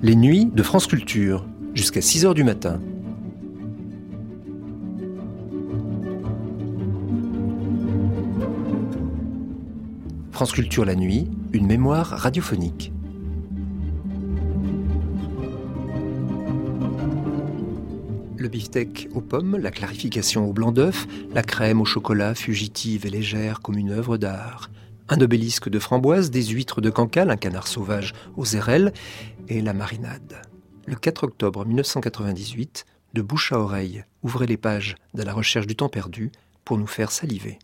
Les nuits de France Culture, jusqu'à 6h du matin. France Culture la nuit, une mémoire radiophonique. Le beefsteak aux pommes, la clarification au blanc d'œuf, la crème au chocolat fugitive et légère comme une œuvre d'art. Un obélisque de framboises, des huîtres de Cancale, un canard sauvage aux érelles et la marinade. Le 4 octobre 1998, de bouche à oreille, ouvrez les pages de la recherche du temps perdu pour nous faire saliver.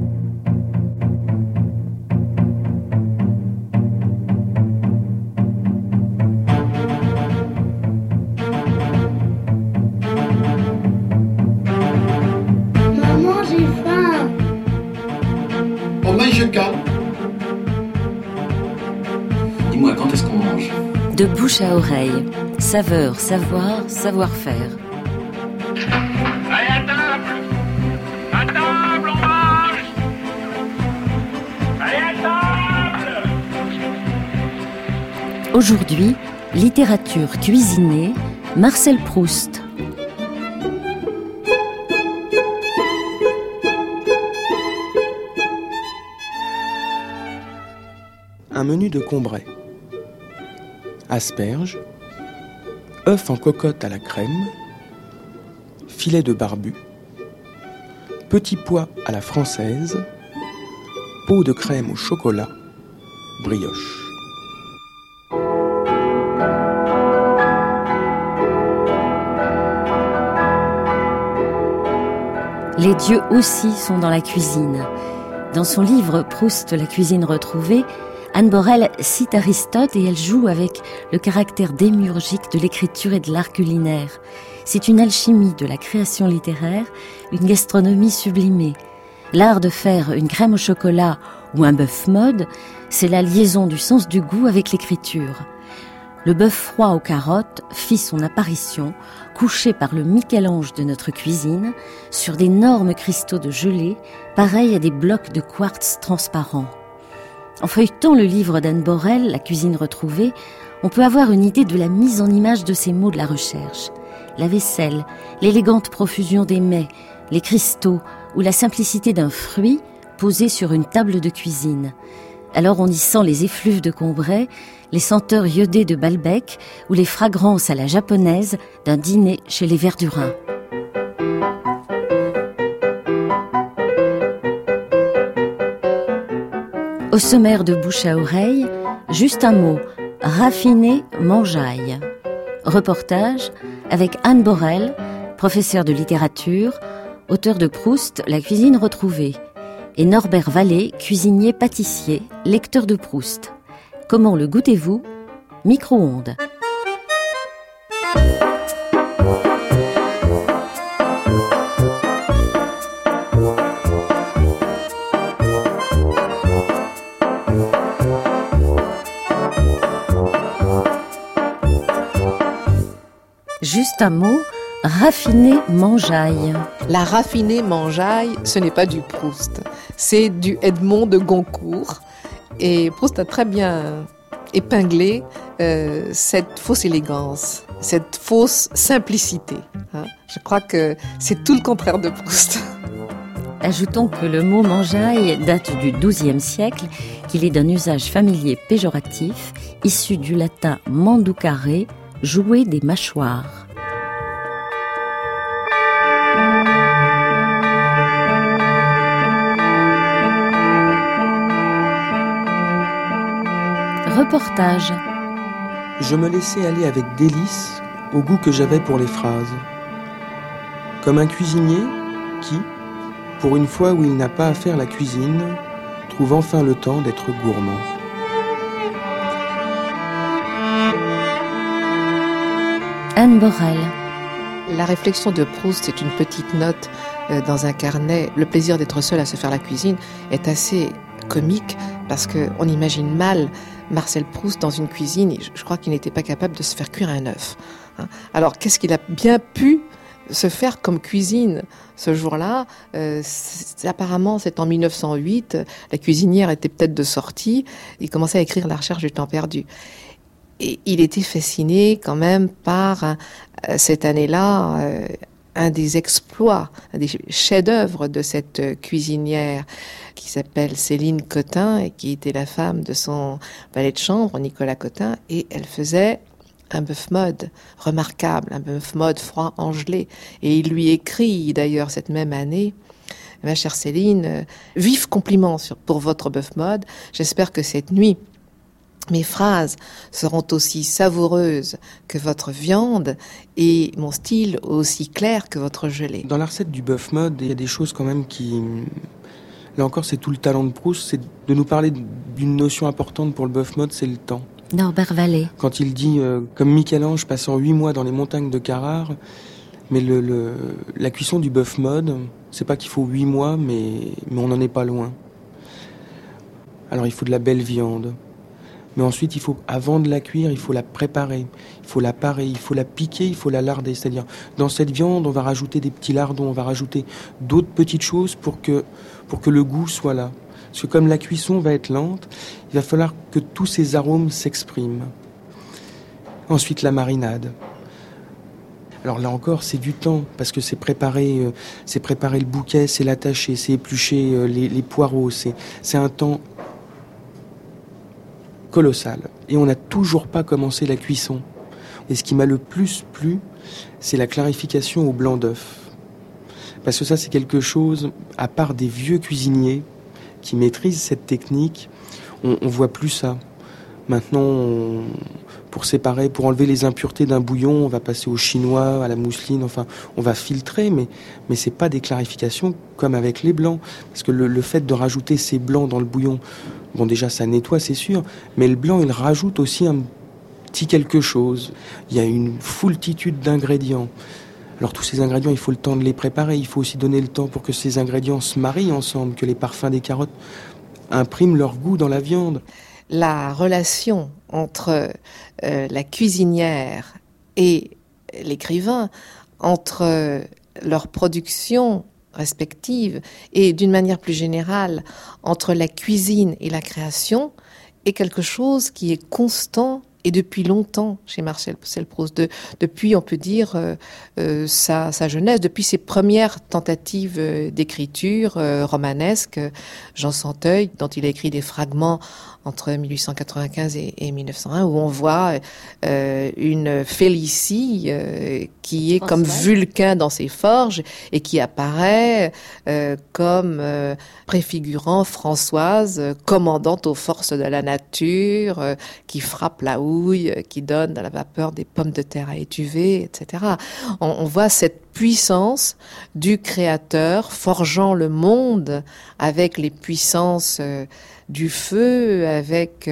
Maman, j'ai faim. On mange quand? Dis-moi, quand est-ce qu'on mange? De bouche à oreille, saveur, savoir, savoir-faire. Allez, à table! À table, on mange! Allez, à table! Aujourd'hui, littérature cuisinée, Marcel Proust. Un menu de Combray. Asperges, œufs en cocotte à la crème, filet de barbu, petits pois à la française, pot de crème au chocolat, brioche. Les dieux aussi sont dans la cuisine. Dans son livre Proust, la cuisine retrouvée, Anne Borel cite Aristote et elle joue avec le caractère démiurgique de l'écriture et de l'art culinaire. C'est une alchimie de la création littéraire, une gastronomie sublimée. L'art de faire une crème au chocolat ou un bœuf mode, c'est la liaison du sens du goût avec l'écriture. Le bœuf froid aux carottes fit son apparition, couché par le Michel-Ange de notre cuisine, sur d'énormes cristaux de gelée, pareils à des blocs de quartz transparents. En feuilletant le livre d'Anne Borel, La cuisine retrouvée, on peut avoir une idée de la mise en image de ces mots de la recherche. La vaisselle, l'élégante profusion des mets, les cristaux ou la simplicité d'un fruit posé sur une table de cuisine. Alors on y sent les effluves de Combray, les senteurs iodées de Balbec ou les fragrances à la japonaise d'un dîner chez les Verdurins. Au sommaire de bouche à oreille, juste un mot, raffiner mangeaille. Reportage avec Anne Borel, professeure de littérature, auteur de Proust, La cuisine retrouvée, et Norbert Vallée, cuisinier pâtissier, lecteur de Proust. Comment le goûtez-vous? Micro-ondes. Juste un mot, raffiner mangeaille. La raffinée mangeaille, ce n'est pas du Proust, c'est du Edmond de Goncourt. Et Proust a très bien épinglé cette fausse élégance, cette fausse simplicité. Je crois que c'est tout le contraire de Proust. Ajoutons que le mot mangeaille date du XIIe siècle, qu'il est d'un usage familier péjoratif, issu du latin manducare, jouer des mâchoires. Reportage. Je me laissais aller avec délice au goût que j'avais pour les phrases. Comme un cuisinier qui, pour une fois où il n'a pas à faire la cuisine, trouve enfin le temps d'être gourmand. Anne Borel. La réflexion de Proust, c'est une petite note dans un carnet. Le plaisir d'être seul à se faire la cuisine est assez comique parce qu'on imagine mal Marcel Proust dans une cuisine. Je crois qu'il n'était pas capable de se faire cuire un œuf. Alors, qu'est-ce qu'il a bien pu se faire comme cuisine ce jour-là? Apparemment, c'est en 1908. La cuisinière était peut-être de sortie. Il commençait à écrire La recherche du temps perdu. Et il était fasciné quand même par, cette année-là, un des exploits, un des chefs-d'œuvre de cette cuisinière qui s'appelle Céline Cotin et qui était la femme de son valet de chambre, Nicolas Cotin, et elle faisait un bœuf mode remarquable, un bœuf mode froid angelé. Et il lui écrit d'ailleurs cette même année: ma chère Céline, vifs compliments pour votre bœuf mode. J'espère que cette nuit, mes phrases seront aussi savoureuses que votre viande et mon style aussi clair que votre gelée. Dans la recette du bœuf mode, il y a des choses quand même qui... Là encore, c'est tout le talent de Proust, c'est de nous parler d'une notion importante pour le bœuf mode, c'est le temps. Norbert Vallée. Quand il dit, comme Michel-Ange passant 8 mois dans les montagnes de Carrare, mais la cuisson du bœuf mode, c'est pas qu'il faut 8 mois, mais on n'en est pas loin. Alors il faut de la belle viande. Mais ensuite, avant de la cuire, il faut la préparer, il faut la parer, il faut la piquer, il faut la larder. C'est-à-dire, dans cette viande, on va rajouter des petits lardons, on va rajouter d'autres petites choses pour que le goût soit là. Parce que comme la cuisson va être lente, il va falloir que tous ces arômes s'expriment. Ensuite, la marinade. Alors là encore, c'est du temps, parce que c'est préparer le bouquet, c'est l'attacher, c'est éplucher les poireaux, c'est un temps colossal. Et on n'a toujours pas commencé la cuisson. Et ce qui m'a le plus plu, c'est la clarification au blanc d'œuf. Parce que ça, c'est quelque chose, à part des vieux cuisiniers qui maîtrisent cette technique, on voit plus ça. Maintenant, pour enlever les impuretés d'un bouillon, on va passer au chinois, à la mousseline, enfin, on va filtrer, mais c'est pas des clarifications comme avec les blancs. Parce que le fait de rajouter ces blancs dans le bouillon, bon, déjà, ça nettoie, c'est sûr, mais le blanc, il rajoute aussi un petit quelque chose. Il y a une foultitude d'ingrédients. Alors, tous ces ingrédients, il faut le temps de les préparer. Il faut aussi donner le temps pour que ces ingrédients se marient ensemble, que les parfums des carottes impriment leur goût dans la viande. La relation entre la cuisinière et l'écrivain, entre leur production respective et d'une manière plus générale entre la cuisine et la création est quelque chose qui est constant et depuis longtemps chez Marcel Proust, depuis on peut dire sa jeunesse, depuis ses premières tentatives d'écriture romanesque, Jean Santeuil, dont il a écrit des fragments entre 1895 et 1901, où on voit une Félicie qui est comme Vulcain dans ses forges et qui apparaît comme préfigurant Françoise, commandante aux forces de la nature, qui frappe la houille, qui donne de la vapeur des pommes de terre à étuver, etc. On voit cette puissance du créateur forgeant le monde avec les puissances du feu, avec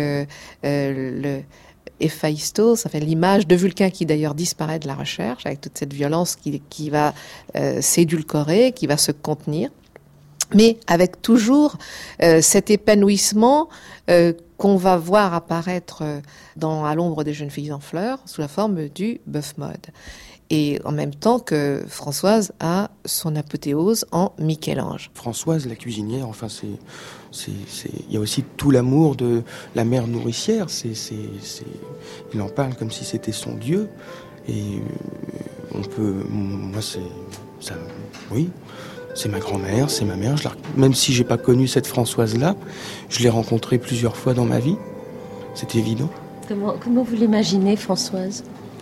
le Héphaïstos, ça fait l'image de Vulcain qui d'ailleurs disparaît de la recherche, avec toute cette violence qui va s'édulcorer, qui va se contenir, mais avec toujours cet épanouissement qu'on va voir apparaître à l'ombre des jeunes filles en fleurs, sous la forme du bœuf mode. Et en même temps que Françoise a son apothéose en Michel-Ange. Françoise, la cuisinière, enfin, il y a aussi tout l'amour de la mère nourricière. Il en parle comme si c'était son Dieu. Et oui, c'est ma grand-mère, c'est ma mère. Même si j'ai pas connu cette Françoise-là, je l'ai rencontrée plusieurs fois dans ma vie. C'est évident. Comment vous l'imaginez, Françoise ?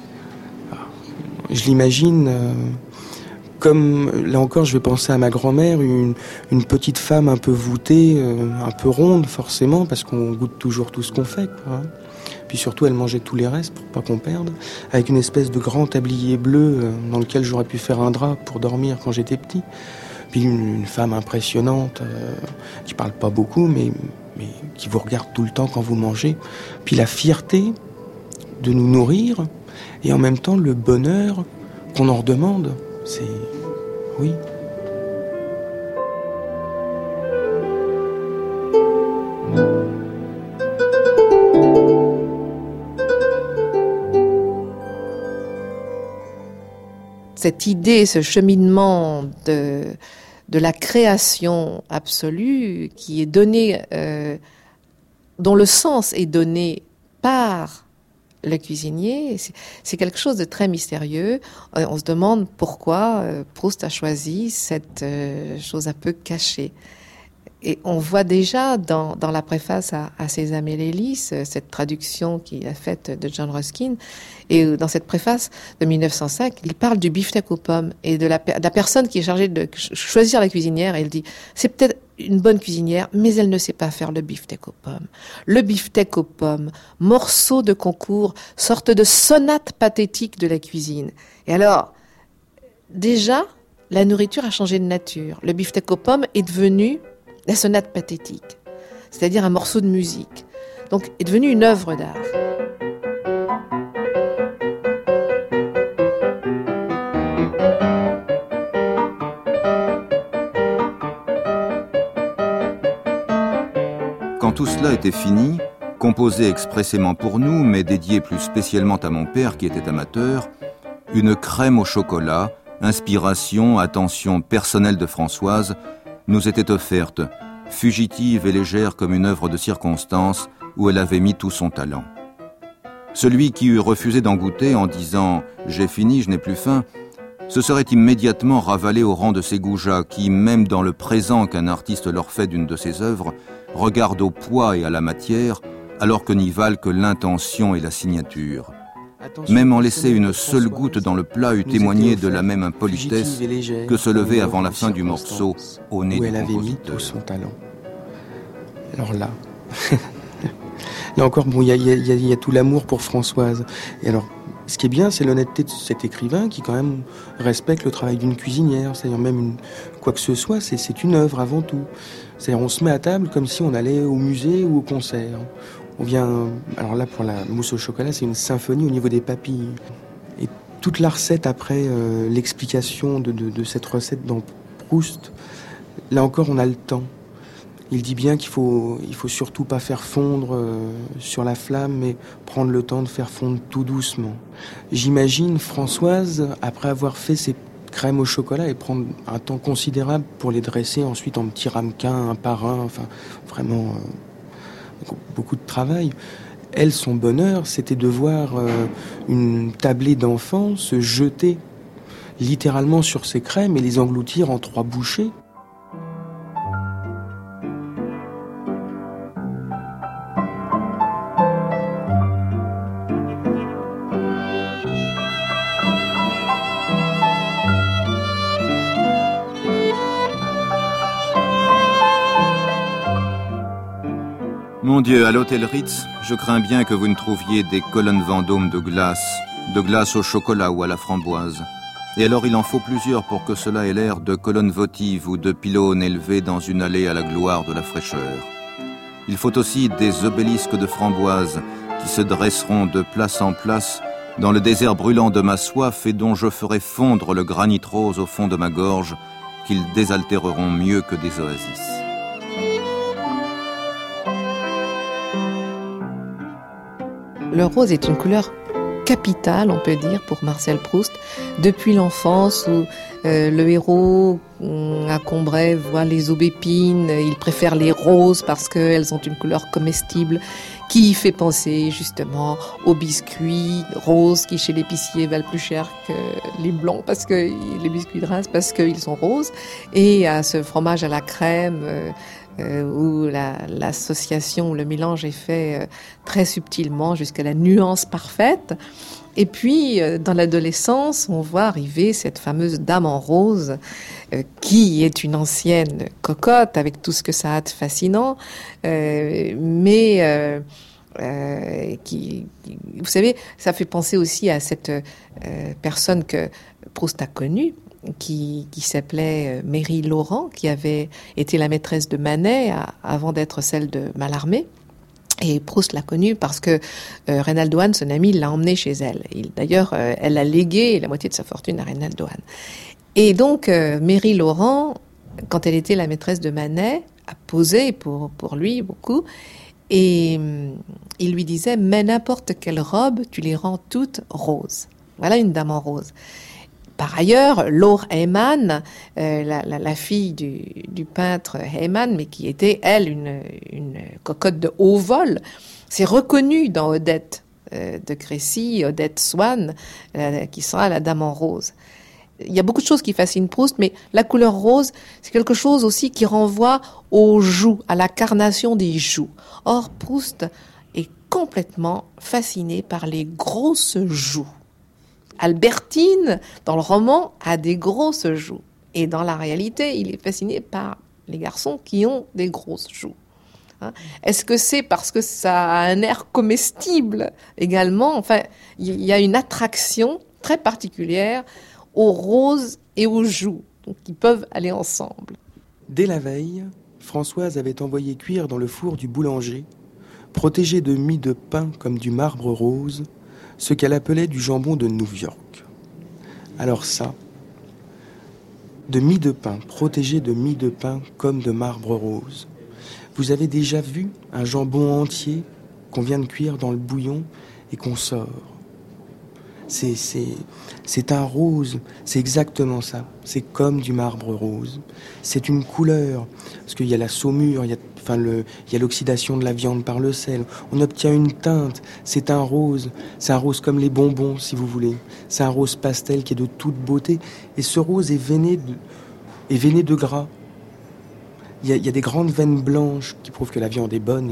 Je l'imagine comme, là encore, je vais penser à ma grand-mère, une petite femme un peu voûtée, un peu ronde forcément, parce qu'on goûte toujours tout ce qu'on fait, quoi. Puis surtout, elle mangeait tous les restes pour pas qu'on perde, avec une espèce de grand tablier bleu dans lequel j'aurais pu faire un drap pour dormir quand j'étais petit. Puis une femme impressionnante, qui parle pas beaucoup, mais qui vous regarde tout le temps quand vous mangez. Puis la fierté de nous nourrir, et en même temps le bonheur qu'on en redemande. C'est... oui. Cette idée, ce cheminement de la création absolue qui est donnée, dont le sens est donné par le cuisinier, c'est quelque chose de très mystérieux. On se demande pourquoi Proust a choisi cette chose un peu cachée. Et on voit déjà dans la préface à Sésame et l'hélice, cette traduction qu'il a faite de John Ruskin, et dans cette préface de 1905, il parle du beefsteak aux pommes et de la personne qui est chargée de choisir la cuisinière, et il dit « c'est peut-être une bonne cuisinière, mais elle ne sait pas faire le beefsteak aux pommes. Le beefsteak aux pommes, morceau de concours, sorte de sonate pathétique de la cuisine. » Et alors, déjà, la nourriture a changé de nature. Le beefsteak aux pommes est devenu la sonate pathétique, c'est-à-dire un morceau de musique. Donc, est devenu une œuvre d'art. Quand tout cela était fini, composé expressément pour nous, mais dédié plus spécialement à mon père qui était amateur, une crème au chocolat, inspiration, attention personnelle de Françoise, nous était offerte, fugitive et légère comme une œuvre de circonstance où elle avait mis tout son talent. Celui qui eût refusé d'en goûter en disant « j'ai fini, je n'ai plus faim », se serait immédiatement ravalé au rang de ces goujats qui, même dans le présent qu'un artiste leur fait d'une de ses œuvres, regardent au poids et à la matière, alors que n'y valent que l'intention et la signature. Même en laisser une seule goutte dans le plat eût témoigné de la même impolitesse que se lever avant la fin du morceau au nez du compositeur. Mis tout son talent. Alors là, là encore, bon, il y a tout l'amour pour Françoise. Et alors, ce qui est bien, c'est l'honnêteté de cet écrivain qui quand même respecte le travail d'une cuisinière. C'est-à-dire même quoi que ce soit, c'est une œuvre avant tout. C'est-à-dire on se met à table comme si on allait au musée ou au concert. On vient, alors là pour la mousse au chocolat, c'est une symphonie au niveau des papilles. Et toute la recette après, l'explication de cette recette dans Proust, là encore on a le temps. Il dit bien qu'il faut surtout pas faire fondre sur la flamme, mais prendre le temps de faire fondre tout doucement. J'imagine Françoise, après avoir fait ses crèmes au chocolat, et prendre un temps considérable pour les dresser ensuite en petits ramequins, un par un, enfin vraiment beaucoup de travail. Elle, son bonheur, c'était de voir une tablée d'enfants se jeter littéralement sur ces crèmes et les engloutir en 3 bouchées. Mon Dieu, à l'hôtel Ritz, je crains bien que vous ne trouviez des colonnes Vendôme de glace au chocolat ou à la framboise. Et alors il en faut plusieurs pour que cela ait l'air de colonnes votives ou de pylônes élevés dans une allée à la gloire de la fraîcheur. Il faut aussi des obélisques de framboises qui se dresseront de place en place dans le désert brûlant de ma soif et dont je ferai fondre le granit rose au fond de ma gorge, qu'ils désaltéreront mieux que des oasis. Le rose est une couleur capitale, on peut dire, pour Marcel Proust, depuis l'enfance où le héros à Combray voit les aubépines, il préfère les roses parce qu'elles ont une couleur comestible qui fait penser justement aux biscuits roses qui chez l'épicier valent plus cher que les blancs parce que les biscuits de Reims parce qu'ils sont roses, et à ce fromage à la crème où l'association, le mélange est fait très subtilement jusqu'à la nuance parfaite. Et puis, dans l'adolescence, on voit arriver cette fameuse dame en rose qui est une ancienne cocotte avec tout ce que ça a de fascinant, mais qui, vous savez, ça fait penser aussi à cette personne que Proust a connue, qui s'appelait Mary Laurent, qui avait été la maîtresse de Manet avant d'être celle de Mallarmé. Et Proust l'a connue parce que Reynaldo Hahn, son ami, l'a emmenée chez elle. D'ailleurs, elle a légué la moitié de sa fortune à Reynaldo Hahn. Et donc, Mary Laurent, quand elle était la maîtresse de Manet, a posé pour lui beaucoup. Et il lui disait « Mais n'importe quelle robe, tu les rends toutes roses. » Voilà une dame en rose. Par ailleurs, Laure Heyman, la fille du peintre Heyman, mais qui était, elle, une cocotte de haut vol, s'est reconnue dans Odette. de Crécy, Odette Swann, qui sera la Dame en rose. Il y a beaucoup de choses qui fascinent Proust, mais la couleur rose, c'est quelque chose aussi qui renvoie aux joues, à la carnation des joues. Or, Proust est complètement fasciné par les grosses joues. Albertine, dans le roman, a des grosses joues. Et dans la réalité, il est fasciné par les garçons qui ont des grosses joues. Est-ce que c'est parce que ça a un air comestible également ? Enfin, il y a une attraction très particulière aux roses et aux joues, donc qui peuvent aller ensemble. Dès la veille, Françoise avait envoyé cuire dans le four du boulanger, protégé de mie de pain comme du marbre rose, ce qu'elle appelait du jambon de New York. Alors ça, de mie de pain, protégé de mie de pain comme de marbre rose. Vous avez déjà vu un jambon entier qu'on vient de cuire dans le bouillon et qu'on sort ? C'est un rose, c'est exactement ça. C'est comme du marbre rose. C'est une couleur, parce qu'il y a la saumure, il y a l'oxydation de la viande par le sel. On obtient une teinte. C'est un rose comme les bonbons, si vous voulez. C'est un rose pastel qui est de toute beauté. Et ce rose est veiné de gras. Il y a des grandes veines blanches qui prouvent que la viande est bonne.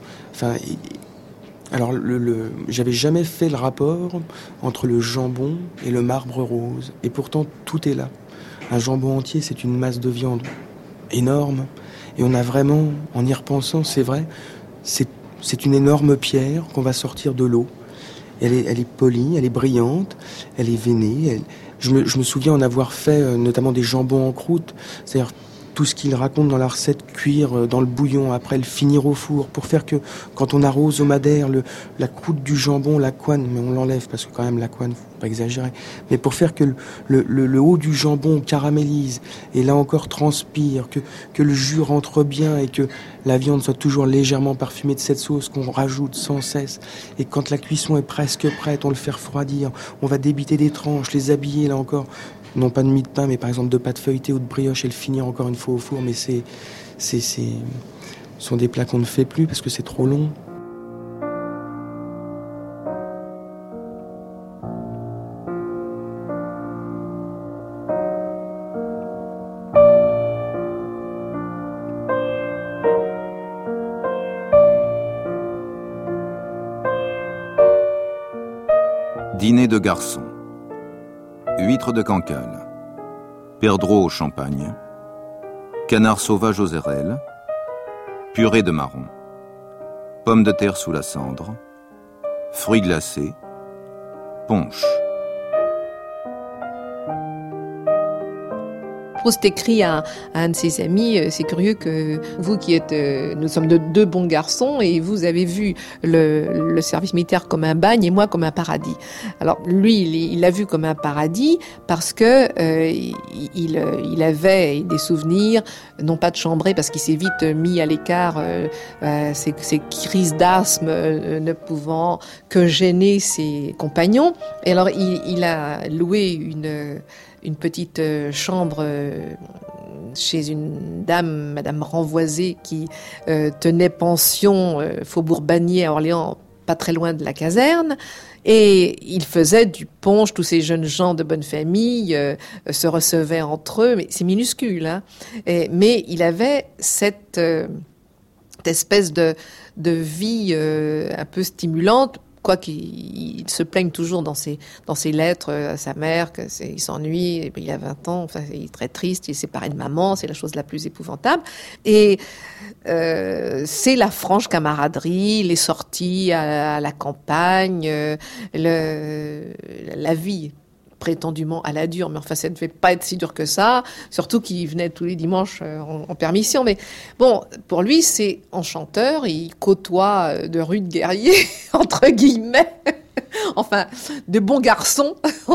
Alors, j'avais jamais fait le rapport entre le jambon et le marbre rose. Et pourtant, tout est là. Un jambon entier, c'est une masse de viande énorme. Et on a vraiment, en y repensant, c'est vrai, c'est une énorme pierre qu'on va sortir de l'eau. Elle est polie, elle est brillante, elle est veinée. Je me souviens en avoir fait notamment des jambons en croûte. C'est-à-dire tout ce qu'il raconte dans la recette, cuire dans le bouillon, après le finir au four, pour faire que quand on arrose au madère, la croûte du jambon, la couenne, mais on l'enlève parce que quand même la couenne, faut pas exagérer, mais pour faire que le haut du jambon caramélise et là encore transpire, que le jus rentre bien et que la viande soit toujours légèrement parfumée de cette sauce qu'on rajoute sans cesse. Et quand la cuisson est presque prête, on le fait refroidir, on va débiter des tranches, les habiller là encore. Non pas de mie de pain, mais par exemple de pâte feuilletée ou de brioche et le finir encore une fois au four. Mais ce sont des plats qu'on ne fait plus parce que c'est trop long. Dîner de garçons. Huîtres de Cancale, perdreaux au champagne, canard sauvage aux érelles, purée de marron, pommes de terre sous la cendre, fruits glacés, punch. Proust écrit à un de ses amis, c'est curieux que vous qui êtes, nous sommes deux bons garçons et vous avez vu le service militaire comme un bagne et moi comme un paradis. Alors lui, il l'a vu comme un paradis parce que il avait des souvenirs, non pas de chambrée parce qu'il s'est vite mis à l'écart, ses crises d'asthme ne pouvant que gêner ses compagnons. Et alors il a loué une petite chambre chez une dame, Madame Renvoisé, qui tenait pension Faubourg Bagné à Orléans, pas très loin de la caserne. Et il faisait du punch, tous ces jeunes gens de bonne famille se recevaient entre eux, mais c'est minuscule, hein. Mais il avait cette espèce de vie un peu stimulante, quoiqu'il se plaigne toujours dans ses lettres à sa mère, qu'il s'ennuie, et puis il a 20 ans, enfin, il est très triste, il est séparé de maman, c'est la chose la plus épouvantable. Et c'est la franche camaraderie, les sorties à la campagne, la vie prétendument à la dure, mais enfin ça ne devait pas être si dur que ça, surtout qu'il venait tous les dimanches en permission. Mais bon, pour lui c'est enchanteur, il côtoie de rudes guerriers, entre guillemets, enfin de bons garçons,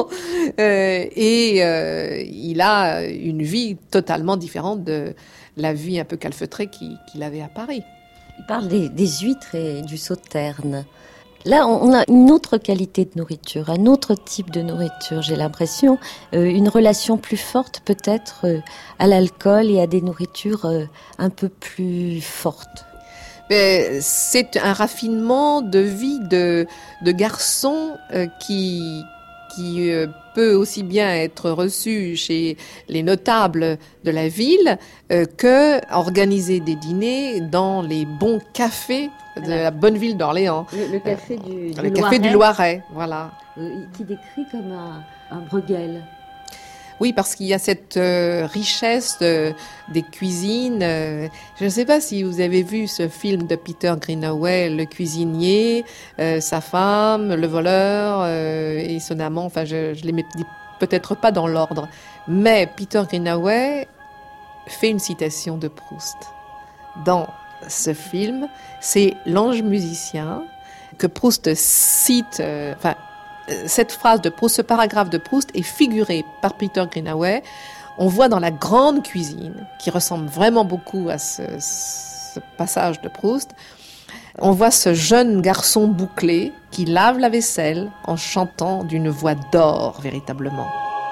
et il a une vie totalement différente de la vie un peu calfeutrée qu'il avait à Paris. Il parle des huîtres et du sauterne. Là, on a une autre qualité de nourriture, un autre type de nourriture, j'ai l'impression, une relation plus forte peut-être à l'alcool et à des nourritures un peu plus fortes. Mais c'est un raffinement de vie de garçon qui peut aussi bien être reçu chez les notables de la ville que organiser des dîners dans les bons cafés de la bonne ville d'Orléans. Le café du le café du Loiret, voilà. Qui décrit comme un Bruegel. Oui, parce qu'il y a cette richesse des cuisines. Je ne sais pas si vous avez vu ce film de Peter Greenaway, le cuisinier, sa femme, le voleur et son amant. Enfin, je les mets peut-être pas dans l'ordre. Mais Peter Greenaway fait une citation de Proust. Dans ce film, c'est l'ange musicien que Proust cite... cette phrase de Proust, ce paragraphe de Proust est figuré par Peter Greenaway. On voit dans la grande cuisine, qui ressemble vraiment beaucoup à ce passage de Proust, on voit ce jeune garçon bouclé qui lave la vaisselle en chantant d'une voix d'or, véritablement.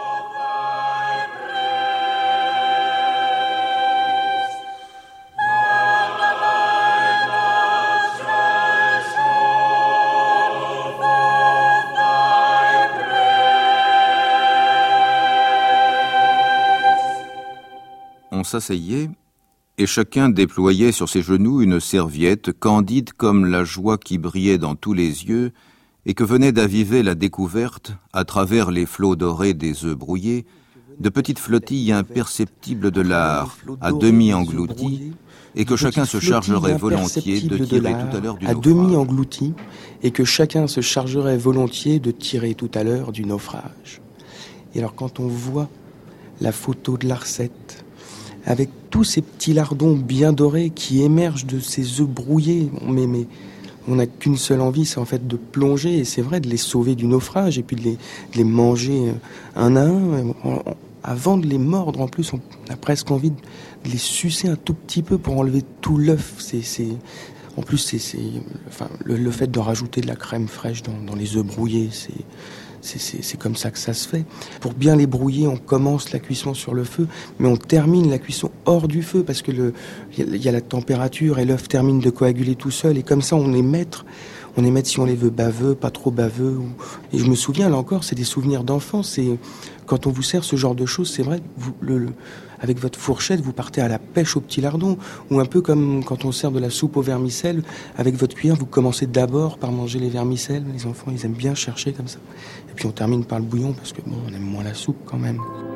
On s'asseyait, et chacun déployait sur ses genoux une serviette candide comme la joie qui brillait dans tous les yeux et que venait d'aviver la découverte, à travers les flots dorés des œufs brouillés, de petites flottilles imperceptibles de lard, à demi englouties, et que chacun se chargerait volontiers de tirer tout à l'heure du naufrage. À demi englouties, et que chacun se chargerait volontiers de tirer tout à l'heure du naufrage. Et alors quand on voit la photo de Larcette, avec tous ces petits lardons bien dorés qui émergent de ces œufs brouillés. Mais on n'a qu'une seule envie, c'est en fait de plonger, et c'est vrai, de les sauver du naufrage, et puis de les manger un à un. Avant de les mordre, en plus, on a presque envie de les sucer un tout petit peu pour enlever tout l'œuf. En plus, le fait de rajouter de la crème fraîche dans les œufs brouillés, c'est comme ça que ça se fait. Pour bien les brouiller, on commence la cuisson sur le feu, mais on termine la cuisson hors du feu parce que il y a la température et l'œuf termine de coaguler tout seul. Et comme ça, on est maître si on les veut baveux, pas trop baveux. Et je me souviens, là encore, c'est des souvenirs d'enfance. Et quand on vous sert ce genre de choses, c'est vrai, avec votre fourchette, vous partez à la pêche au petit lardon. Ou un peu comme quand on sert de la soupe au vermicelle, avec votre cuillère, vous commencez d'abord par manger les vermicelles. Les enfants, ils aiment bien chercher comme ça. Et puis on termine par le bouillon, parce que on aime moins la soupe quand même.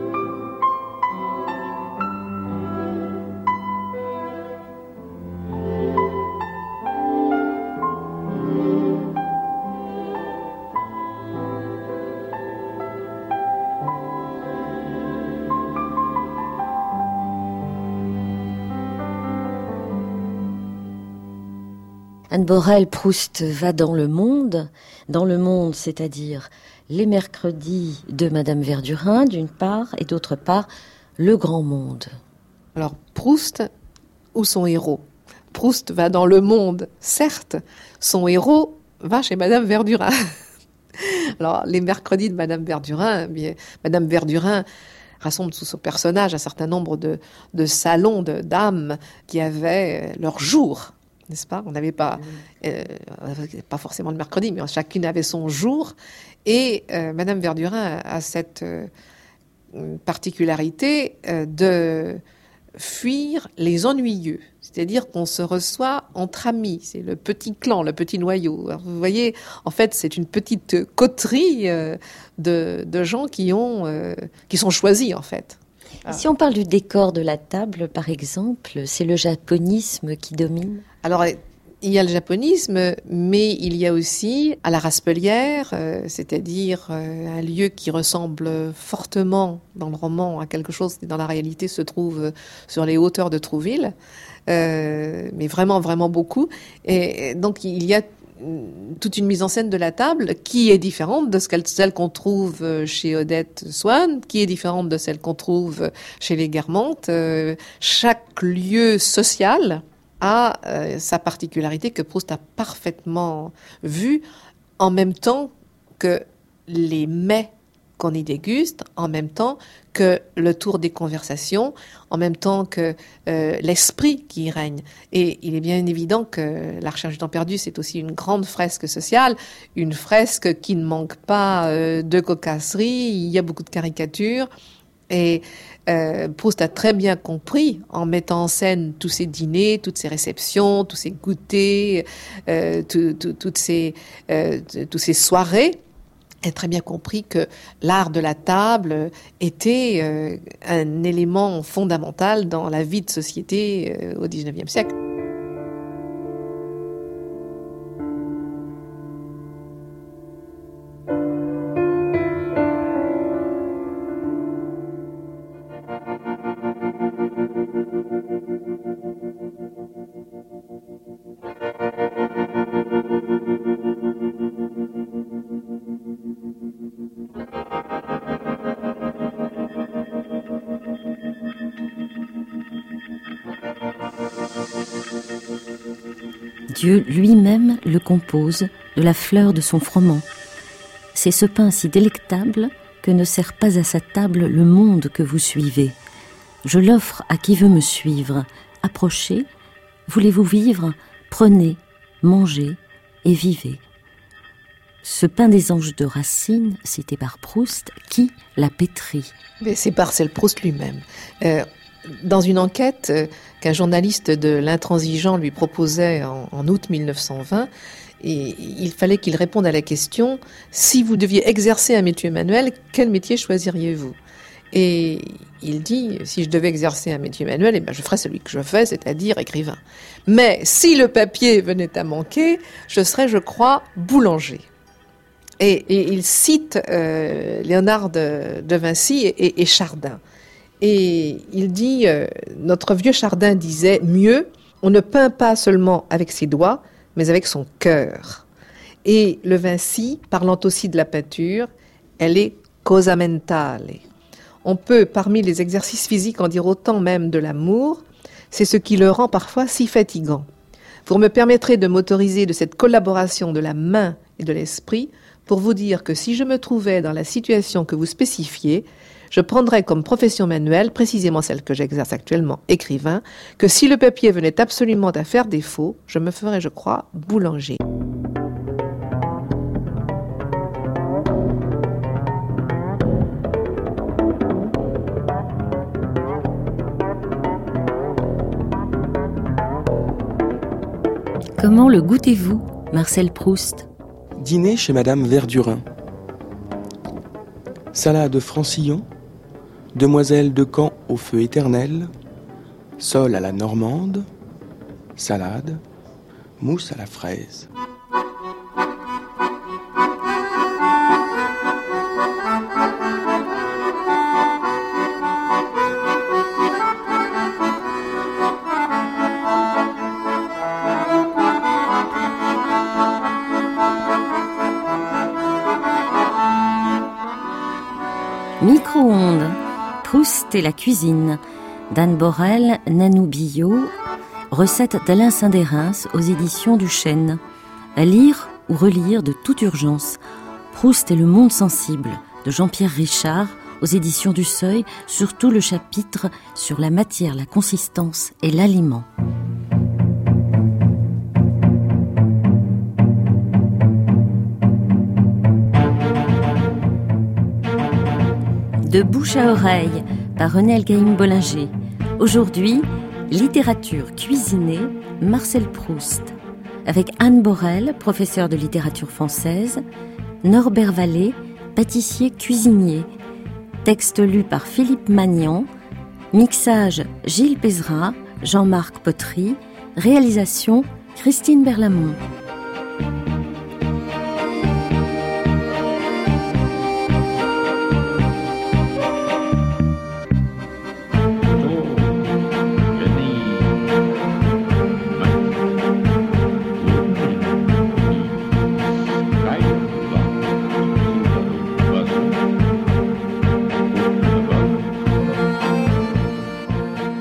Anne Borel, Proust va dans le monde, c'est-à-dire les mercredis de Madame Verdurin, d'une part, et d'autre part, le grand monde. Alors, Proust ou son héros ? Proust va dans le monde, certes, son héros va chez Madame Verdurin. Alors, les mercredis de Madame Verdurin, Madame Verdurin rassemble sous son personnage un certain nombre de salons de dames qui avaient leur jour. N'est-ce pas ? On n'avait pas forcément le mercredi, mais chacune avait son jour. Et Madame Verdurin a cette particularité de fuir les ennuyeux. C'est-à-dire qu'on se reçoit entre amis. C'est le petit clan, le petit noyau. Alors, vous voyez, en fait, c'est une petite coterie de gens qui sont choisis, en fait. Et si on parle du décor de la table, par exemple, c'est le japonisme qui domine ? Alors, il y a le japonisme, mais il y a aussi à la Raspelière, c'est-à-dire un lieu qui ressemble fortement dans le roman à quelque chose qui dans la réalité se trouve sur les hauteurs de Trouville, mais vraiment, vraiment beaucoup. Et donc, il y a toute une mise en scène de la table qui est différente de celle qu'on trouve chez Odette Swann, qui est différente de celle qu'on trouve chez les Guermantes. Chaque lieu social a sa particularité que Proust a parfaitement vue, en même temps que les mets qu'on y déguste, en même temps que le tour des conversations, en même temps que l'esprit qui y règne. Et il est bien évident que La Recherche du temps perdu, c'est aussi une grande fresque sociale, une fresque qui ne manque pas de cocasserie, il y a beaucoup de caricatures. Et Proust a très bien compris, en mettant en scène tous ces dîners, toutes ces réceptions, tous ces goûters, toutes ces soirées, a très bien compris que l'art de la table était un élément fondamental dans la vie de société au XIXe siècle. Dieu lui-même le compose de la fleur de son froment. C'est ce pain si délectable que ne sert pas à sa table le monde que vous suivez. Je l'offre à qui veut me suivre. Approchez, voulez-vous vivre? Prenez, mangez et vivez. Ce pain des anges de Racine, cité par Proust, qui l'a pétri? Mais c'est Marcel Proust lui-même. Dans une enquête qu'un journaliste de l'Intransigeant lui proposait en août 1920, et il fallait qu'il réponde à la question « Si vous deviez exercer un métier manuel, quel métier choisiriez-vous » Et il dit « Si je devais exercer un métier manuel, je ferais celui que je fais, c'est-à-dire écrivain. Mais si le papier venait à manquer, je serais, je crois, boulanger. » Et il cite Léonard de Vinci et Chardin. Et il dit, notre vieux Chardin disait, mieux, on ne peint pas seulement avec ses doigts, mais avec son cœur. Et le Vinci, parlant aussi de la peinture, elle est cosa mentale. On peut, parmi les exercices physiques, en dire autant même de l'amour, c'est ce qui le rend parfois si fatigant. Vous me permettrez de m'autoriser de cette collaboration de la main et de l'esprit pour vous dire que si je me trouvais dans la situation que vous spécifiez, je prendrais comme profession manuelle, précisément celle que j'exerce actuellement, écrivain, que si le papier venait absolument à faire défaut, je me ferais, je crois, boulanger. Comment le goûtez-vous, Marcel Proust? Dîner chez Madame Verdurin. Salade francillon, demoiselle de Caen au feu éternel, sol à la normande, salade, mousse à la fraise. Micro-ondes, Proust et la cuisine, d'Anne Borel, Nanou Billot, recette d'Alain Saint-Dérins aux éditions du Chêne. À lire ou relire de toute urgence. Proust et le monde sensible, de Jean-Pierre Richard, aux éditions du Seuil, surtout le chapitre sur la matière, la consistance et l'aliment. De bouche à oreille, par René Elgaïm-Bollinger. Aujourd'hui, littérature cuisinée, Marcel Proust. Avec Anne Borel, professeure de littérature française, Norbert Vallée, pâtissier cuisinier. Texte lu par Philippe Magnan. Mixage Gilles Pézerat, Jean-Marc Potry. Réalisation Christine Berlamont.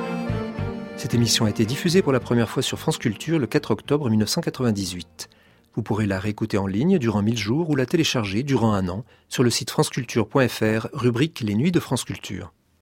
Cette émission a été diffusée pour la première fois sur France Culture le 4 octobre 1998. Vous pourrez la réécouter en ligne durant 1000 jours ou la télécharger durant 1 an sur le site franceculture.fr, rubrique Les Nuits de France Culture.